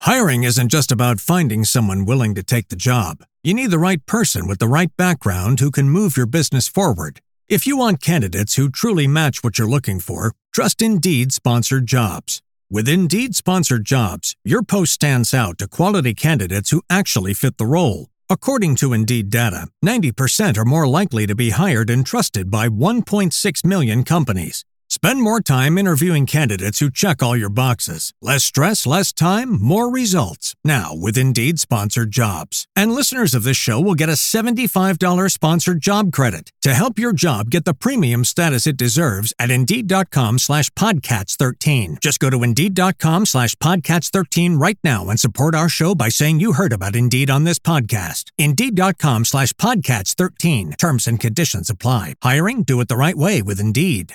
Hiring isn't just about finding someone willing to take the job. You need the right person with the right background who can move your business forward. If you want candidates who truly match what you're looking for, trust Indeed Sponsored Jobs. With Indeed Sponsored Jobs, your post stands out to quality candidates who actually fit the role. According to Indeed data, 90% are more likely to be hired and trusted by 1.6 million companies. Spend more time interviewing candidates who check all your boxes. Less stress, less time, more results. Now with Indeed Sponsored Jobs. And listeners of this show will get a $75 sponsored job credit to help your job get the premium status it deserves at Indeed.com/Podcats13. Just go to Indeed.com/Podcats13 right now and support our show by saying you heard about Indeed on this podcast. Indeed.com/Podcats13. Terms and conditions apply. Hiring? Do it the right way with Indeed.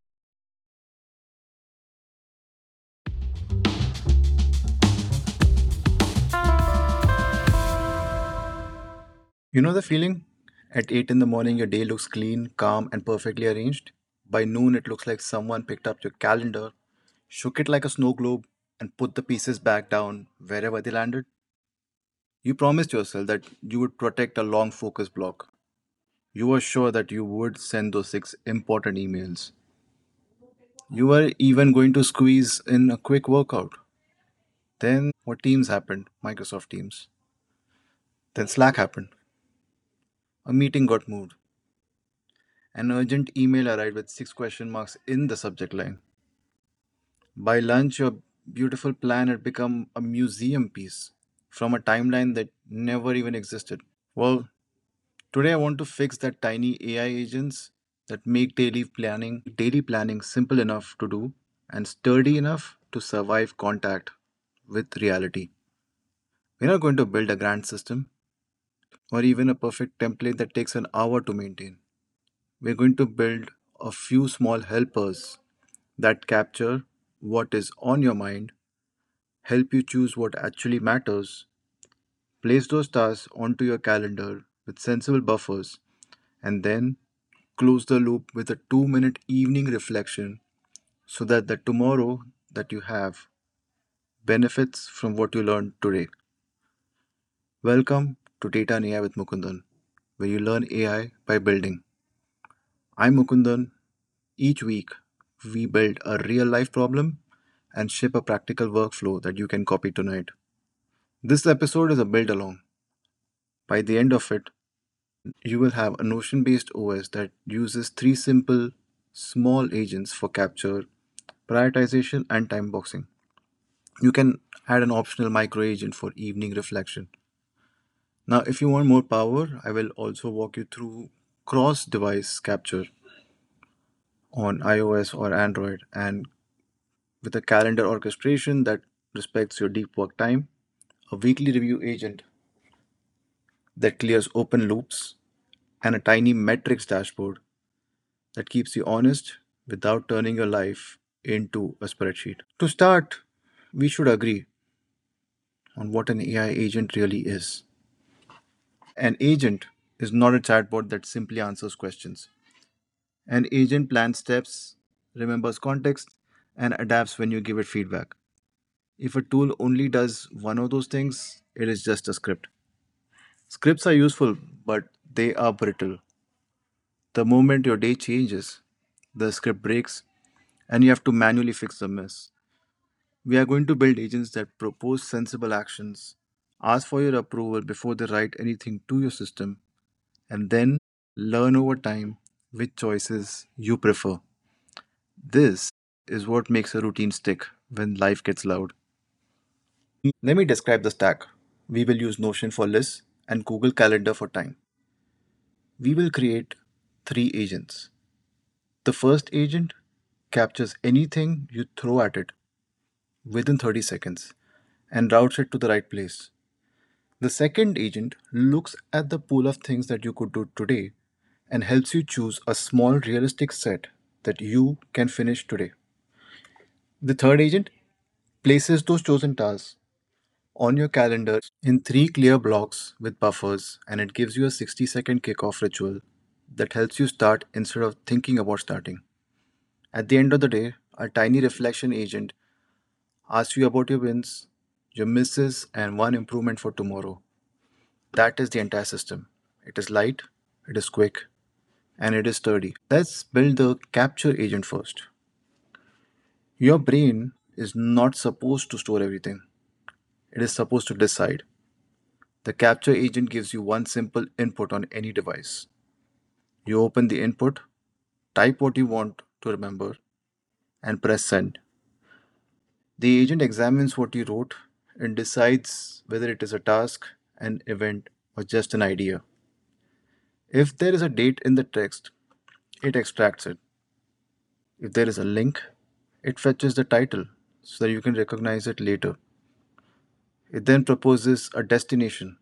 You know the feeling? At 8 in the morning, your day looks clean, calm, and perfectly arranged. By noon, it looks like someone picked up your calendar, shook it like a snow globe, and put the pieces back down wherever they landed. You promised yourself that you would protect a long focus block. You were sure that you would send those 6 important emails. You were even going to squeeze in a quick workout. Then, what Teams happened? Microsoft Teams. Then, Slack happened. A meeting got moved. An urgent email arrived with 6 question marks in the subject line. By lunch, your beautiful plan had become a museum piece from a timeline that never even existed. Well, today I want to fix that tiny AI agents that make daily planning simple enough to do and sturdy enough to survive contact with reality. We're not going to build a grand system or even a perfect template that takes an hour to maintain. We're going to build a few small helpers that capture what is on your mind, help you choose what actually matters, place those tasks onto your calendar with sensible buffers, and then close the loop with a 2-minute evening reflection so that the tomorrow that you have benefits from what you learned today. Welcome to Data and AI with Mukundan, where you learn AI by building. I'm Mukundan. Each week, we build a real life problem and ship a practical workflow that you can copy tonight. This episode is a build along. By the end of it, you will have a Notion based OS that uses 3 simple, small agents for capture, prioritization, and time boxing. You can add an optional micro agent for evening reflection. Now, if you want more power, I will also walk you through cross device capture on iOS or Android and with a calendar orchestration that respects your deep work time, a weekly review agent that clears open loops, and a tiny metrics dashboard that keeps you honest without turning your life into a spreadsheet. To start, we should agree on what an AI agent really is. An agent is not a chatbot that simply answers questions. An agent plans steps, remembers context, and adapts when you give it feedback. If a tool only does one of those things, it is just a script. Scripts are useful, but they are brittle. The moment your day changes, the script breaks and you have to manually fix the mess. We are going to build agents that propose sensible actions, ask for your approval before they write anything to your system, and then learn over time which choices you prefer. This is what makes a routine stick when life gets loud. Let me describe the stack. We will use Notion for lists and Google Calendar for time. We will create 3 agents. The first agent captures anything you throw at it within 30 seconds and routes it to the right place. The second agent looks at the pool of things that you could do today and helps you choose a small realistic set that you can finish today. The third agent places those chosen tasks on your calendar in 3 clear blocks with buffers, and it gives you a 60-second kickoff ritual that helps you start instead of thinking about starting. At the end of the day, a tiny reflection agent asks you about your wins, your misses, and one improvement for tomorrow. That is the entire system. It is light, it is quick, and it is sturdy. Let's build the capture agent first. Your brain is not supposed to store everything, it is supposed to decide. The capture agent gives you one simple input on any device. You open the input, type what you want to remember, and press send. The agent examines what you wrote and decides whether it is a task, an event, or just an idea. If there is a date in the text, it extracts it. If there is a link, it fetches the title so that you can recognize it later. It then proposes a destination.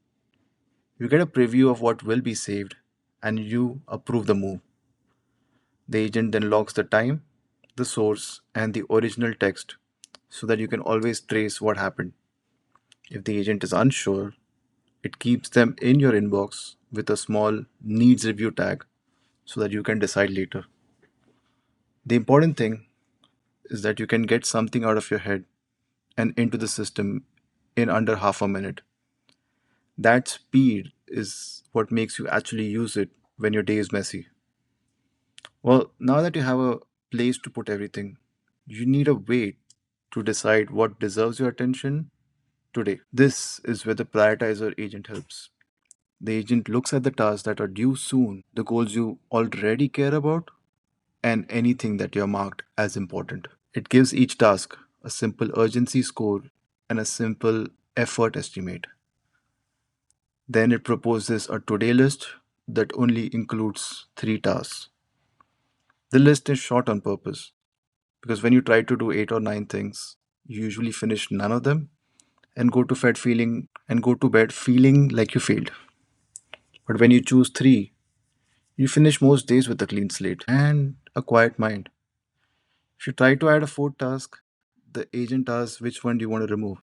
You get a preview of what will be saved and you approve the move. The agent then logs the time, the source, and the original text so that you can always trace what happened. If the agent is unsure, it keeps them in your inbox with a small needs review tag so that you can decide later. The important thing is that you can get something out of your head and into the system in under half a minute. That speed is what makes you actually use it when your day is messy. Well, now that you have a place to put everything, you need a way to decide what deserves your attention today. This is where the prioritizer agent helps. The agent looks at the tasks that are due soon, the goals you already care about, and anything that you are marked as important. It gives each task a simple urgency score and a simple effort estimate. Then it proposes a today list that only includes three tasks. The list is short on purpose because when you try to do eight or nine things, you usually finish none of them and go to bed feeling like you failed. But when you choose three, you finish most days with a clean slate and a quiet mind. If you try to add a fourth task, the agent asks which one do you want to remove.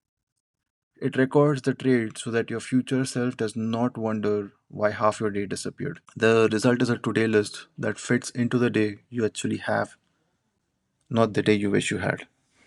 It records the trade so that your future self does not wonder why half your day disappeared. The result is a today list that fits into the day you actually have, not the day you wish you had.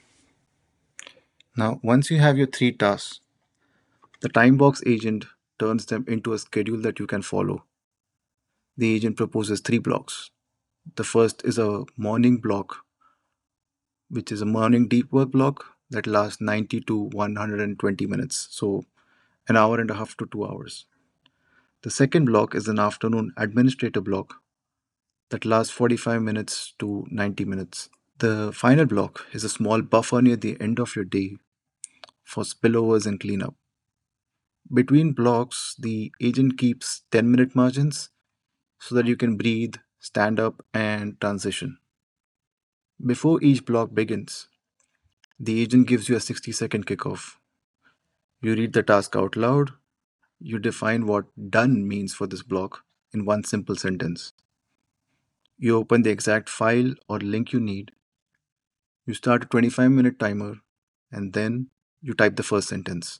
Now, once you have your three tasks, the time box agent turns them into a schedule that you can follow. The agent proposes three blocks. The first is a morning block, which is a morning deep work block that lasts 90 to 120 minutes, so an hour and a half to 2 hours. The second block is an afternoon administrator block that lasts 45 minutes to 90 minutes. The final block is a small buffer near the end of your day for spillovers and cleanup. Between blocks, the agent keeps 10-minute margins so that you can breathe, stand up, and transition. Before each block begins, the agent gives you a 60-second kickoff. You read the task out loud, you define what done means for this block in one simple sentence. You open the exact file or link you need, you start a 25-minute timer, and then you type the first sentence.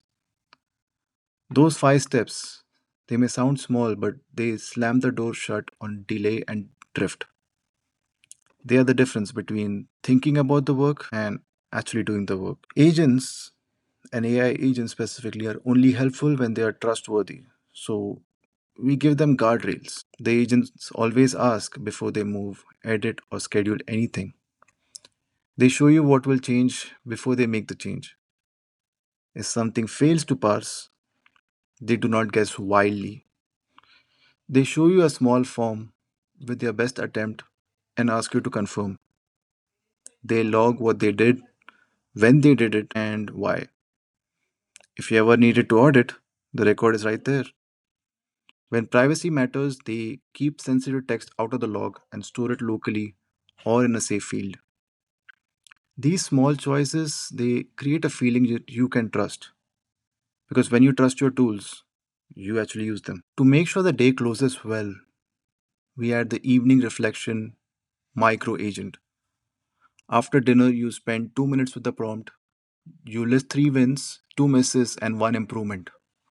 Those five steps, they may sound small, but they slam the door shut on delay and drift. They are the difference between thinking about the work and actually doing the work. Agents and AI agents specifically are only helpful when they are trustworthy. So we give them guardrails. The agents always ask before they move, edit, or schedule anything. They show you what will change before they make the change. If something fails to parse, they do not guess wildly. They show you a small form with their best attempt and ask you to confirm. They log what they did, when they did it, and why. If you ever needed to audit, the record is right there. When privacy matters, they keep sensitive text out of the log and store it locally or in a safe field. These small choices, they create a feeling that you can trust. Because when you trust your tools, you actually use them. To make sure the day closes well, we add the evening reflection micro agent. After dinner, you spend 2 minutes with the prompt. You list three wins, two misses, and one improvement.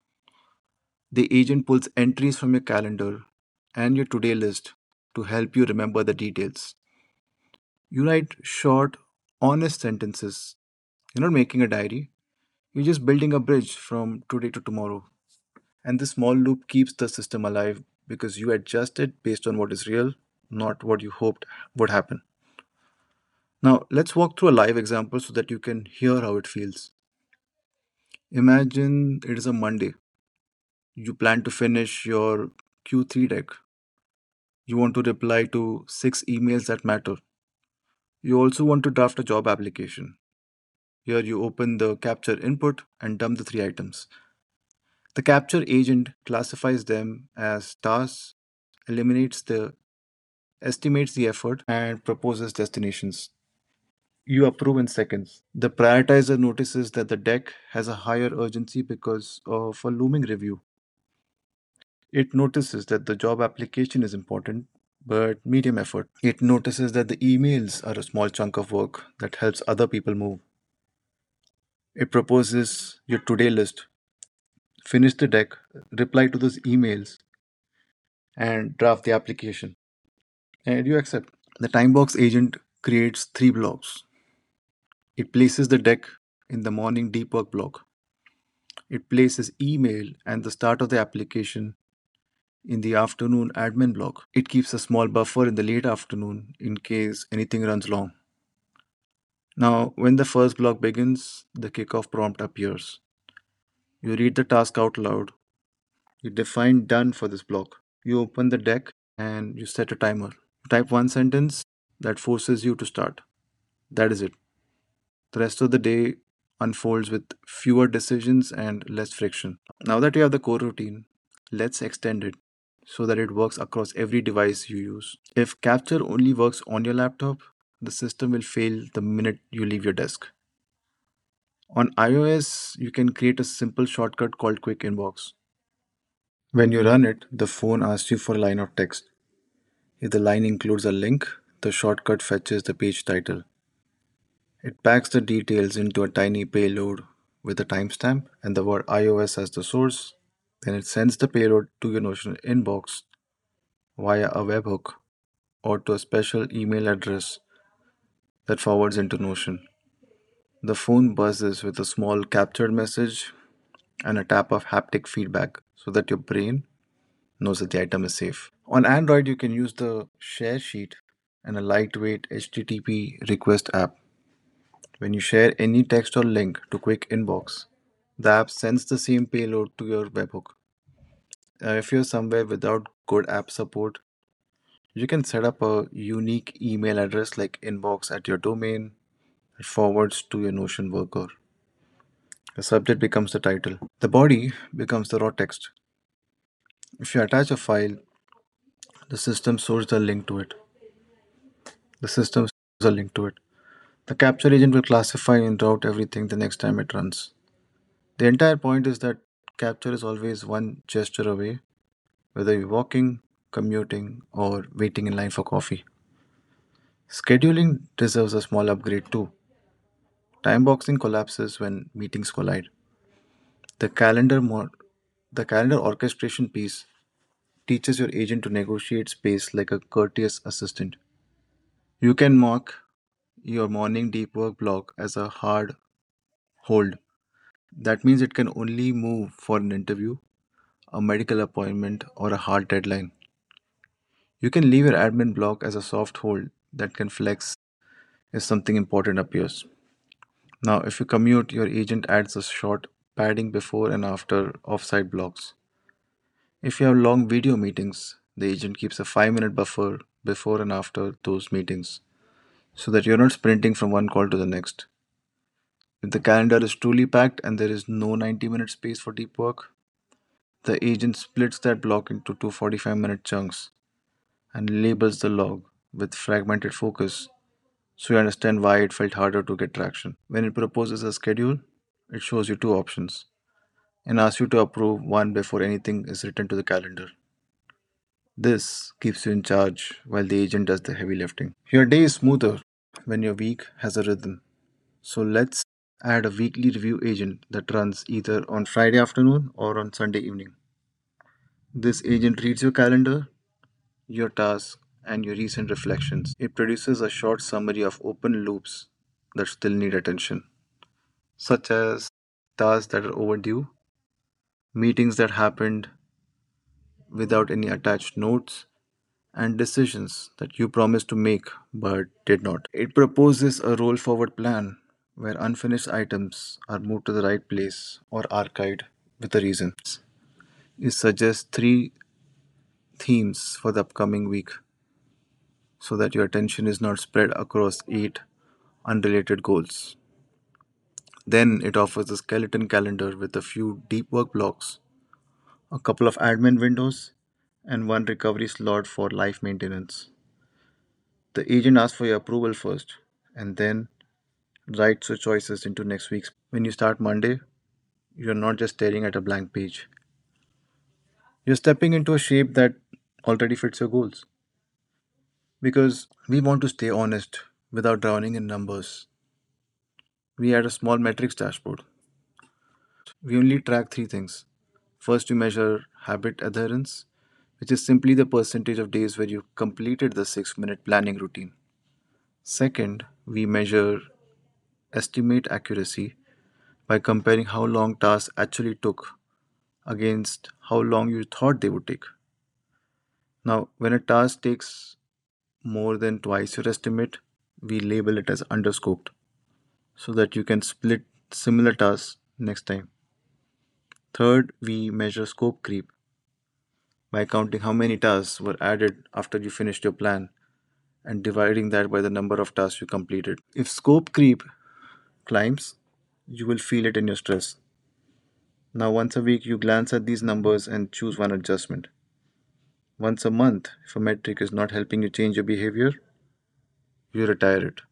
The agent pulls entries from your calendar and your today list to help you remember the details. You write short, honest sentences. You're not making a diary, You're just building a bridge from today to tomorrow. And this small loop keeps the system alive because you adjust it based on what is real, not what you hoped would happen. Now, let's walk through a live example so that you can hear how it feels. Imagine it is a Monday. You plan to finish your Q3 deck. You want to reply to 6 emails that matter. You also want to draft a job application. Here you open the capture input and dump the 3 items. The capture agent classifies them as tasks, eliminates the estimates the effort, and proposes destinations. You approve in seconds. The prioritizer notices that the deck has a higher urgency because of a looming review. It notices that the job application is important but medium effort. It notices that the emails are a small chunk of work that helps other people move. It proposes your today list. Finish the deck, reply to those emails, and draft the application. And you accept. The Timebox agent creates 3 blocks. It places the deck in the morning deep work block. It places email and the start of the application in the afternoon admin block. It keeps a small buffer in the late afternoon in case anything runs long. Now, when the first block begins, the kickoff prompt appears. You read the task out loud. You define done for this block. You open the deck and you set a timer. You type one sentence that forces you to start. That is it. The rest of the day unfolds with fewer decisions and less friction. Now that you have the core routine, let's extend it so that it works across every device you use. If Capture only works on your laptop, the system will fail the minute you leave your desk. On iOS, you can create a simple shortcut called Quick Inbox. When you run it, the phone asks you for a line of text. If the line includes a link, the shortcut fetches the page title. It packs the details into a tiny payload with a timestamp and the word iOS as the source. Then it sends the payload to your Notion inbox via a webhook or to a special email address that forwards into Notion. The phone buzzes with a small captured message and a tap of haptic feedback so that your brain knows that the item is safe. On Android, you can use the share sheet and a lightweight HTTP request app. When you share any text or link to Quick Inbox, the app sends the same payload to your webhook. If you're somewhere without good app support, you can set up a unique email address like inbox at your domain. It forwards to your Notion worker. The subject becomes the title. The body becomes the raw text. If you attach a file, the system stores the link to it. The system stores a link to it. The capture agent will classify and route everything the next time it runs. The entire point is that capture is always one gesture away, whether you're walking, commuting, or waiting in line for coffee. Scheduling deserves a small upgrade too. Timeboxing collapses when meetings collide. The calendar the calendar orchestration piece teaches your agent to negotiate space like a courteous assistant. You can mark your morning deep work block as a hard hold. That means it can only move for an interview, a medical appointment, or a hard deadline. You can leave your admin block as a soft hold that can flex if something important appears. Now, if you commute, your agent adds a short padding before and after offsite blocks. If you have long video meetings, the agent keeps a 5-minute buffer before and after those meetings so that you're not sprinting from one call to the next. If the calendar is truly packed and there is no 90-minute space for deep work, the agent splits that block into two 45-minute chunks and labels the log with fragmented focus so you understand why it felt harder to get traction. When it proposes a schedule, it shows you two options and asks you to approve one before anything is written to the calendar. This keeps you in charge while the agent does the heavy lifting. Your day is smoother when your week has a rhythm. So let's add a weekly review agent that runs either on Friday afternoon or on Sunday evening. This agent reads your calendar, your tasks, and your recent reflections. It produces a short summary of open loops that still need attention, such as tasks that are overdue, meetings that happened without any attached notes, and decisions that you promised to make but did not. It proposes a roll forward plan where unfinished items are moved to the right place or archived with a reason. It suggests three themes for the upcoming week so that your attention is not spread across eight unrelated goals. Then it offers a skeleton calendar with a few deep work blocks, a couple of admin windows, and one recovery slot for life maintenance. The agent asks for your approval first and then writes your choices into next week's. When you start Monday, you're not just staring at a blank page. You're stepping into a shape that already fits your goals. Because we want to stay honest without drowning in numbers. We add a small metrics dashboard. We only track three things. First, we measure habit adherence, which is simply the percentage of days where you completed the 6-minute planning routine. Second, we measure estimate accuracy by comparing how long tasks actually took against how long you thought they would take. Now, when a task takes more than twice your estimate, we label it as underscoped so that you can split similar tasks next time. Third, we measure scope creep by counting how many tasks were added after you finished your plan and dividing that by the number of tasks you completed. If scope creep climbs, you will feel it in your stress. Now, once a week, you glance at these numbers and choose one adjustment. Once a month, if a metric is not helping you change your behavior, you retire it.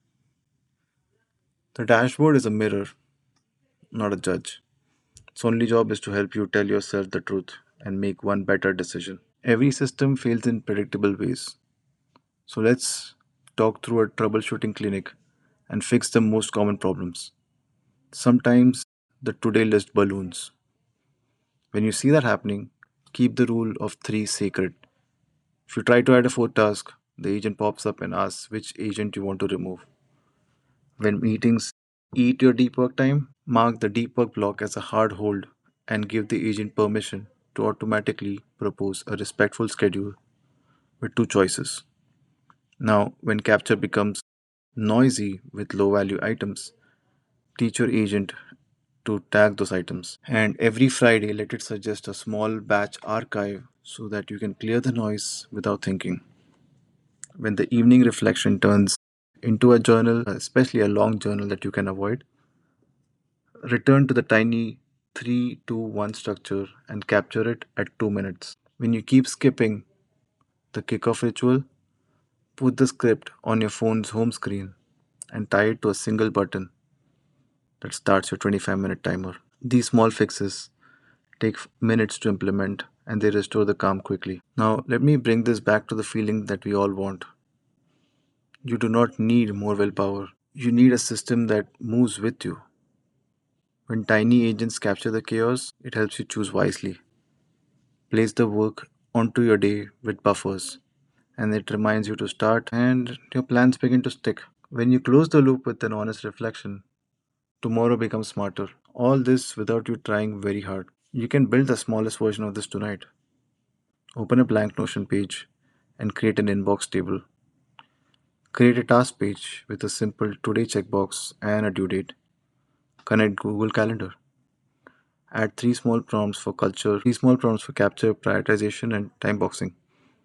The dashboard is a mirror, not a judge. Its only job is to help you tell yourself the truth and make one better decision. Every system fails in predictable ways. So let's talk through a troubleshooting clinic and fix the most common problems. Sometimes the to-do list balloons. When you see that happening, keep the rule of three sacred. If you try to add a fourth task, the agent pops up and asks which agent you want to remove. When meetings eat your deep work time, mark the deep work block as a hard hold and give the agent permission to automatically propose a respectful schedule with two choices. Now, when capture becomes noisy with low value items, teach your agent to tag those items. And every Friday, let it suggest a small batch archive so that you can clear the noise without thinking. When the evening reflection turns into a journal, especially a long journal that you can avoid, return to the tiny 3-2-1 structure and capture it at 2 minutes. When you keep skipping the kickoff ritual, put the script on your phone's home screen and tie it to a single button that starts your 25-minute timer. These small fixes take minutes to implement and they restore the calm quickly. Now, let me bring this back to the feeling that we all want. You do not need more willpower. You need a system that moves with you. When tiny agents capture the chaos, it helps you choose wisely. Place the work onto your day with buffers, and it reminds you to start, and your plans begin to stick. When you close the loop with an honest reflection, tomorrow becomes smarter. All this without you trying very hard. You can build the smallest version of this tonight. Open a blank Notion page and create an inbox table. Create a task page with a simple today checkbox and a due date. Connect Google Calendar. Add three small prompts for capture, prioritization, and time boxing.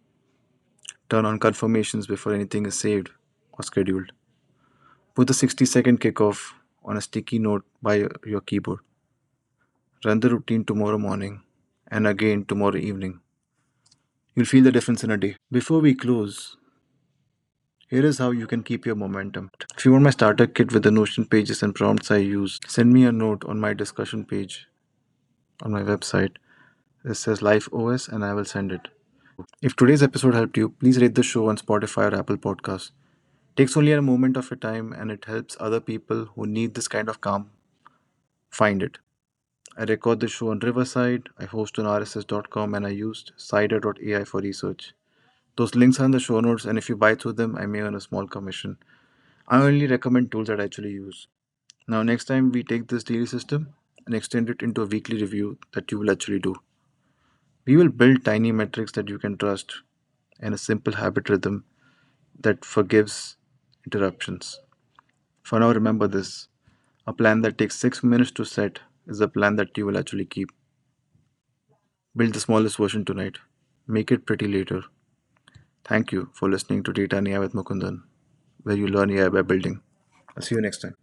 Turn on confirmations before anything is saved or scheduled. Put the 60-second kickoff on a sticky note by your keyboard. Run the routine tomorrow morning and again tomorrow evening. You'll feel the difference in a day. Before we close, here is how you can keep your momentum. If you want my starter kit with the Notion pages and prompts I use, send me a note on my discussion page on my website. It says Life OS and I will send it. If today's episode helped you, please rate the show on Spotify or Apple Podcasts. Takes only a moment of your time and it helps other people who need this kind of calm find it. I record the show on Riverside, I host on rss.com, and I used cider.ai for research. Those links are in the show notes, and if you buy through them, I may earn a small commission. I only recommend tools that I actually use. Now, next time we take this daily system and extend it into a weekly review that you will actually do. We will build tiny metrics that you can trust and a simple habit rhythm that forgives interruptions. For now, remember this: a plan that takes 6 minutes to set is a plan that you will actually keep. Build the smallest version tonight. Make it pretty later. Thank you for listening to Data and AI with Mukundan, where you learn AI by building. I'll see you next time.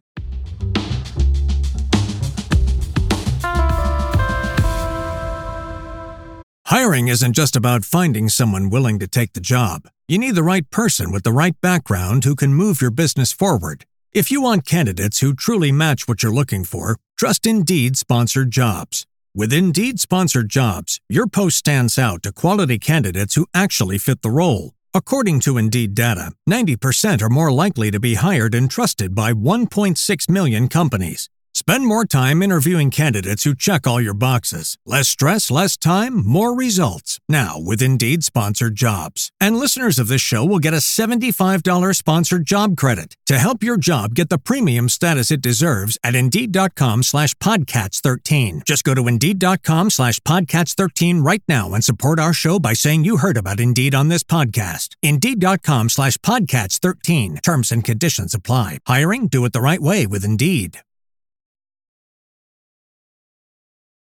Hiring isn't just about finding someone willing to take the job. You need the right person with the right background who can move your business forward. If you want candidates who truly match what you're looking for, trust Indeed Sponsored Jobs. With Indeed Sponsored Jobs, your post stands out to quality candidates who actually fit the role. According to Indeed data, 90% are more likely to be hired and trusted by 1.6 million companies. Spend more time interviewing candidates who check all your boxes. Less stress, less time, more results. Now with Indeed Sponsored Jobs. And listeners of this show will get a $75 sponsored job credit to help your job get the premium status it deserves at Indeed.com/Podcats13. Just go to Indeed.com/Podcats13 right now and support our show by saying you heard about Indeed on this podcast. Indeed.com/Podcats13. Terms and conditions apply. Hiring? Do it the right way with Indeed.